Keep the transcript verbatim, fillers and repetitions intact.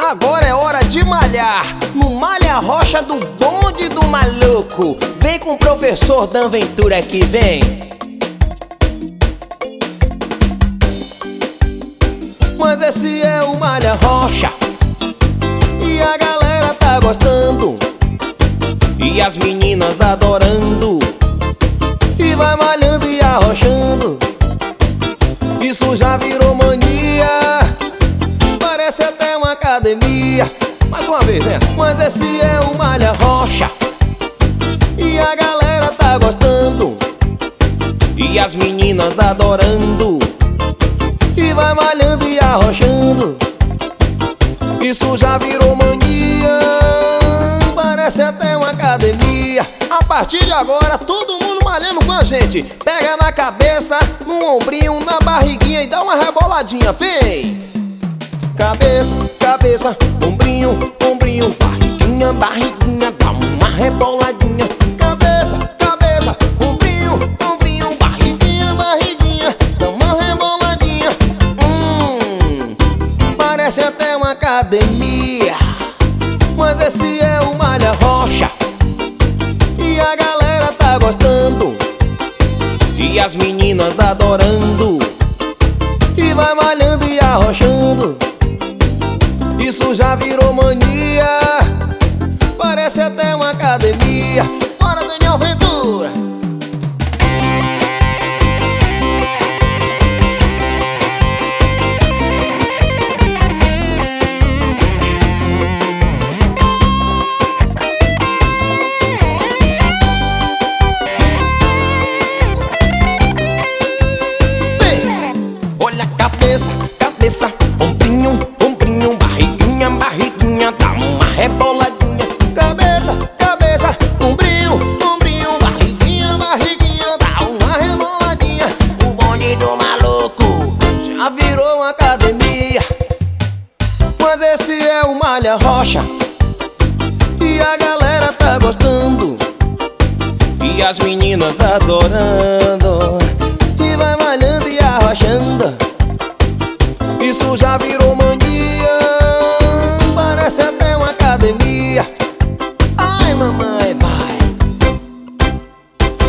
Agora é hora de malhar no Malha Rocha do bonde do maluco. Vem com o professor Dan Ventura que vem. Mas esse é o Malha Rocha e a galera tá gostando, e as meninas adorando, e vai malhando e arrochando. Isso já virou mania, parece até uma academia. Mais uma vez, né? Mas esse é o Malha Rocha e a galera tá gostando, e as meninas adorando, e vai malhando e arrochando. Isso já virou mania, parece até uma academia. A partir de agora, todo mundo malhando com a gente. Pega na cabeça, no ombrinho, na barriguinha e dá uma reboladinha, vem! Cabeça, cabeça, ombrinho, ombrinho, barriguinha, barriguinha, dá uma reboladinha. Cabeça, cabeça, ombrinho, ombrinho, barriguinha, barriguinha, dá uma reboladinha. Hum, parece até uma academia. Mas esse é o Malha Rocha e a galera tá gostando, e as meninas adorando, e vai malhando e arrochando. Isso já virou mania, parece até uma academia. Bora, Daniel Ventura! Cabeça, cabeça, ombrinho, ombrinho, barriguinha, barriguinha, dá uma reboladinha. Cabeça, cabeça, ombrinho, ombrinho, barriguinha, barriguinha, dá uma reboladinha. O bonde do maluco já virou uma academia. Mas esse é o Malha Rocha e a galera tá gostando, e as meninas adorando, e vai malhando e arrochando. Isso já virou